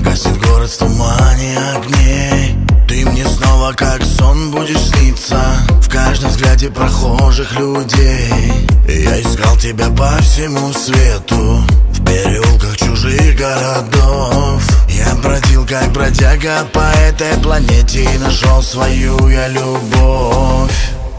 Гаснет город в тумане огней. Ты мне снова как сон будешь сниться в каждом взгляде прохожих людей. Я искал тебя по всему свету, в переулках чужих городов. Я бродил как бродяга по этой планете и нашел свою я любовь.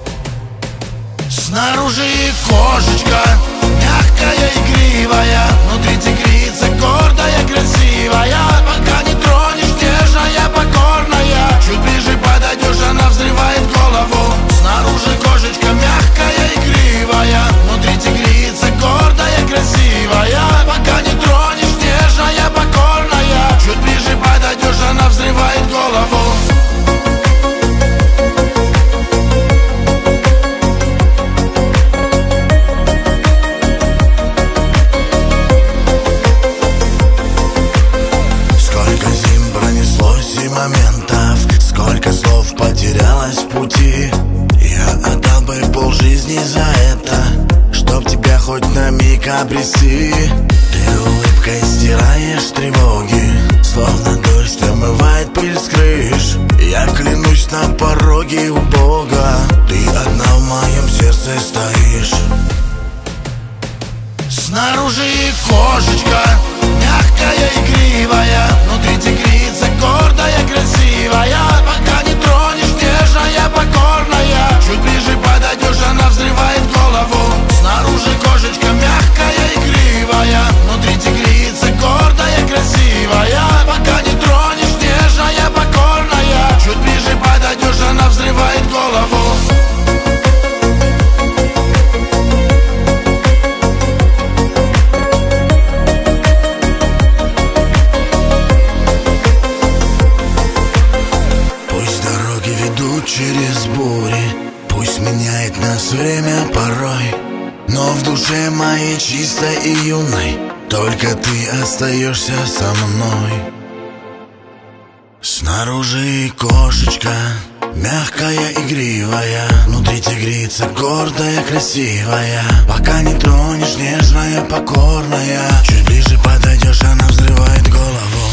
Снаружи кошечка, мягкая, игривая, внутри тигрица, гордая, красивая. Пока не тронешь, нежная, покорная, чуть ближе подойдешь, она взрывает голову. Снаружи кошечка, мягкая, игривая, внутри тигрица, гордая, красивая. Пока не тронешь, нежная, покорная, чуть ближе подойдешь, она взрывает голову. Моментов, сколько слов потерялось в пути. Я отдал бы полжизни за это, чтоб тебя хоть на миг обрести. Ты улыбкой стираешь тревоги, словно дождь омывает пыль с крыш. Я клянусь на пороге у Бога, ты одна в моем сердце стоишь. Снаружи кошечка, мягкая, игривая, внутри тигрица, гордая, красивая. Пока не тронешь, нежная, покорная, чуть ближе подойдешь, она взрывает голову. Снаружи кошечка, мягкая, игривая, внутри тигрица, гордая, красивая. Пока не тронешь, нежная, покорная, чуть ближе подойдешь, она взрывает голову. Через бури, пусть меняет нас время порой, но в душе моей чистой и юной только ты остаешься со мной. Снаружи кошечка, мягкая, игривая, внутри тигрица, гордая, красивая. Пока не тронешь, нежная, покорная, чуть ближе подойдешь, она взрывает голову.